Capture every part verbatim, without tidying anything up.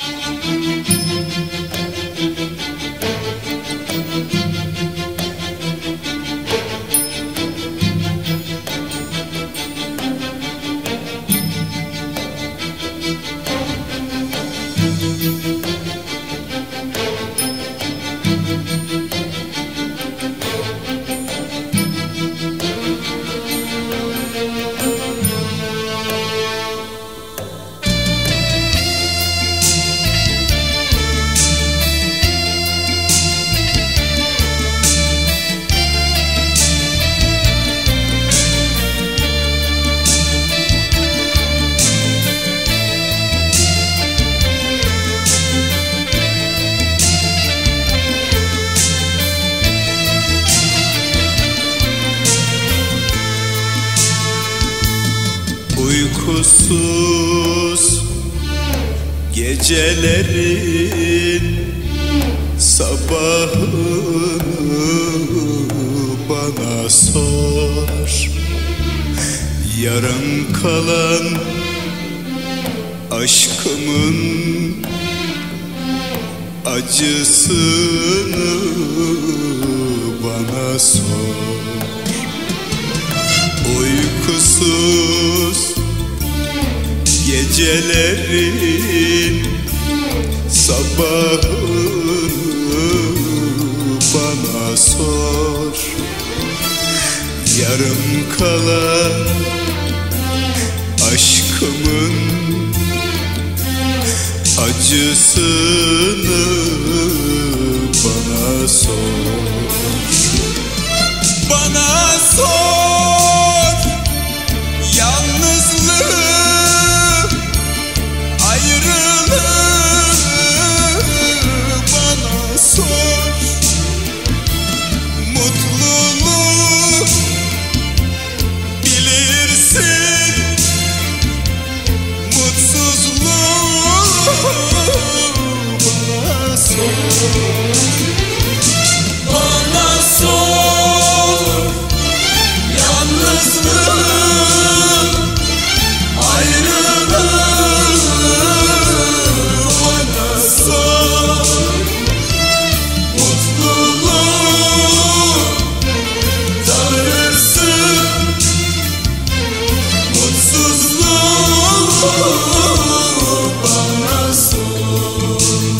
Uykusuz gecelerin sabahını bana sor. Yarım kalan aşkımın acısını bana sor. Uykusuz gecelerin sabahını bana sor. Yarım kalan aşkımın acısını bana sor. Bana sor yalnızlığı, ayrılığı bana sor. Mutluluğu bilirsin, mutsuzluğu bana sor. Bana sor yalnızlığı, ayrılığı bana sor. Mutluluğu tanırsın, mutsuzluğu bana sor.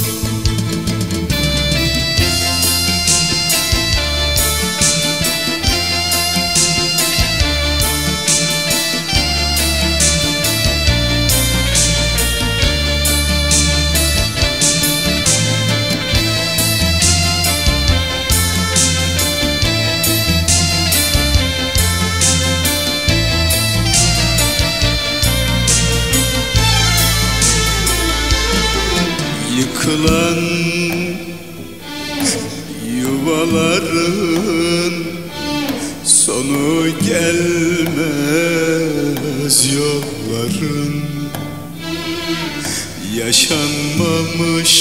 Yıkılan yuvaların sonu gelmez yolların. Yaşanmamış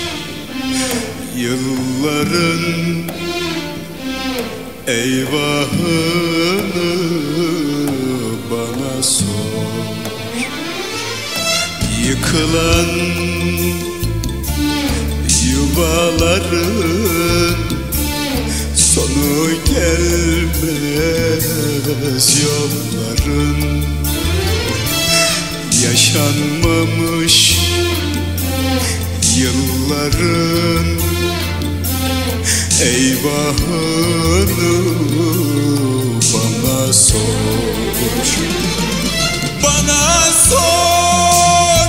yılların eyvahını bana sor. Yıkılan yuvaların sonu gelmez yolların. Yaşanmamış yılların eyvahını bana sor. Bana sor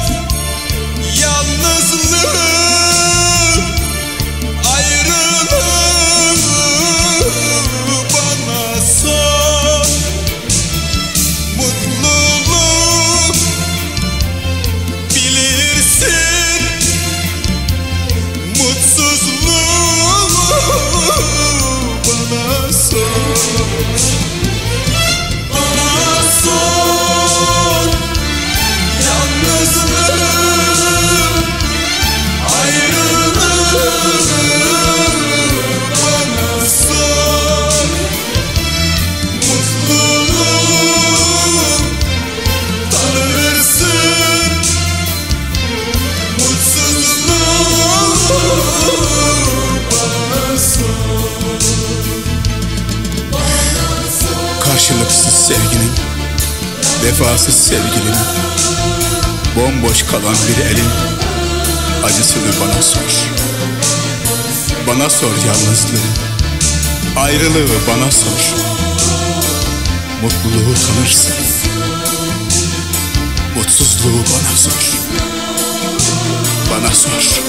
yalnızlığı, ayrılığı bana sor. Mutluluğu bilirsin, mutsuzluğu bana sor. Bana sor vefasız sevgilin, bomboş kalan bir elin acısını bana sor. Bana sor yalnızlığı, ayrılığı bana sor. Mutluluğu tanırsın, mutsuzluğu bana sor. Bana sor.